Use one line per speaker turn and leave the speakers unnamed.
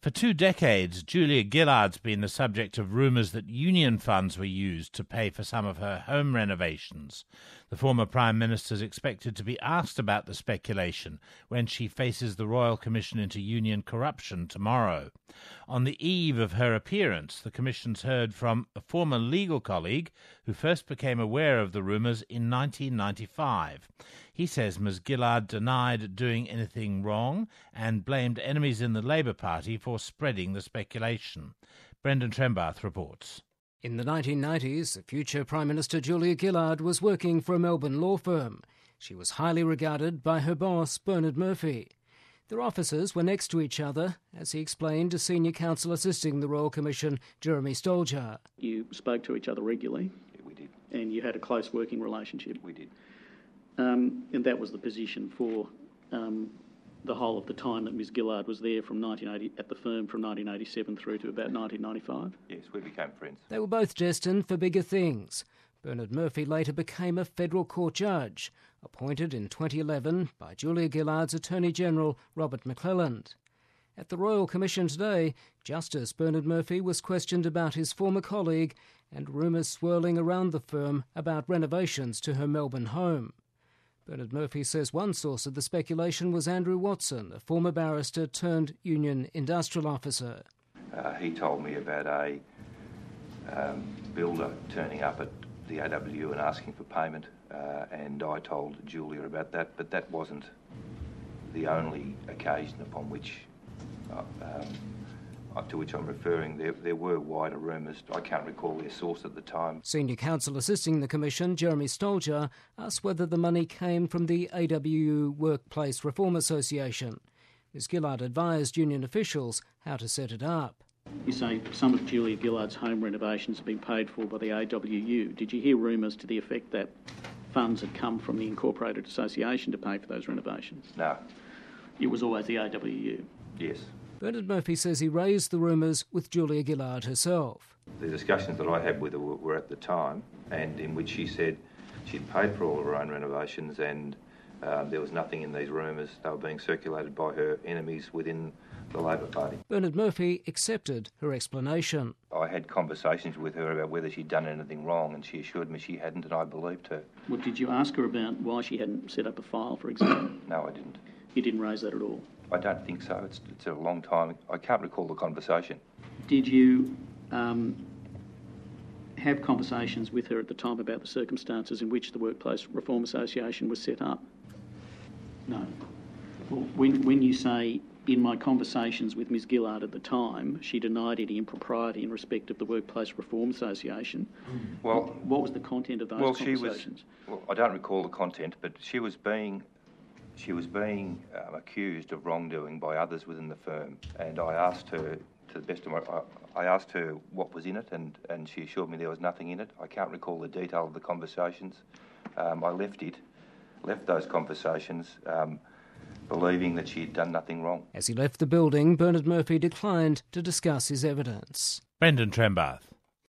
For 2 decades, Julia Gillard's been the subject of rumours that union funds were used to pay for some of her home renovations. The former Prime Minister is expected to be asked about the speculation when she faces the Royal Commission into Union Corruption tomorrow. On the eve of her appearance, the Commission's heard from a former legal colleague who first became aware of the rumours in 1995. He says Ms Gillard denied doing anything wrong and blamed enemies in the Labour Party for spreading the speculation. Brendan Trembath reports.
In the 1990s, future Prime Minister Julia Gillard was working for a Melbourne law firm. She was highly regarded by her boss, Bernard Murphy. Their offices were next to each other, as he explained to senior counsel assisting the Royal Commission, Jeremy Stoljar.
You spoke to each other regularly?
Yeah, we did.
And you had a close working relationship?
We did.
And that was the position for the whole of the time that Ms Gillard was there from 1980 at the firm from 1987 through to about 1995?
Yes, we became friends.
They were both destined for bigger things. Bernard Murphy later became a federal court judge, appointed in 2011 by Julia Gillard's Attorney General, Robert McClelland. At the Royal Commission today, Justice Bernard Murphy was questioned about his former colleague and rumours swirling around the firm about renovations to her Melbourne home. Bernard Murphy says one source of the speculation was Andrew Watson, a former barrister turned union industrial officer.
He told me about a builder turning up at the AWU and asking for payment, and I told Julia about that, but that wasn't the only occasion upon which, to which I'm referring. There were wider rumours. I can't recall their source at the time.
Senior counsel assisting the Commission, Jeremy Stoljar, asked whether the money came from the AWU Workplace Reform Association. Ms Gillard advised union officials how to set it up.
You say some of Julia Gillard's home renovations have been paid for by the AWU. Did you hear rumours to the effect that funds had come from the Incorporated Association to pay for those renovations?
No.
It was always the AWU?
Yes.
Bernard Murphy says he raised the rumours with Julia Gillard herself.
The discussions that I had with her were at the time, and in which she said she'd paid for all of her own renovations and there was nothing in these rumours. They were being circulated by her enemies within the Labor Party.
Bernard Murphy accepted her explanation.
I had conversations with her about whether she'd done anything wrong, and she assured me she hadn't, and I believed her.
Well, did you ask her about why she hadn't set up a file, for example?
No, I didn't.
You didn't raise that at all?
I don't think so. It's a long time. I can't recall the conversation.
Did you have conversations with her at the time about the circumstances in which the Workplace Reform Association was set up? No. Well, when you say, in my conversations with Ms Gillard at the time, she denied any impropriety in respect of the Workplace Reform Association,
well,
what was the content of those conversations?
I don't recall the content, but she was being accused of wrongdoing by others within the firm, and I asked her, to the best of I asked her what was in it, and she assured me there was nothing in it. I can't recall the detail of the conversations. I left those conversations believing that she had done nothing wrong.
As he left the building, Bernard Murphy declined to discuss his evidence.
Brendan Trembath.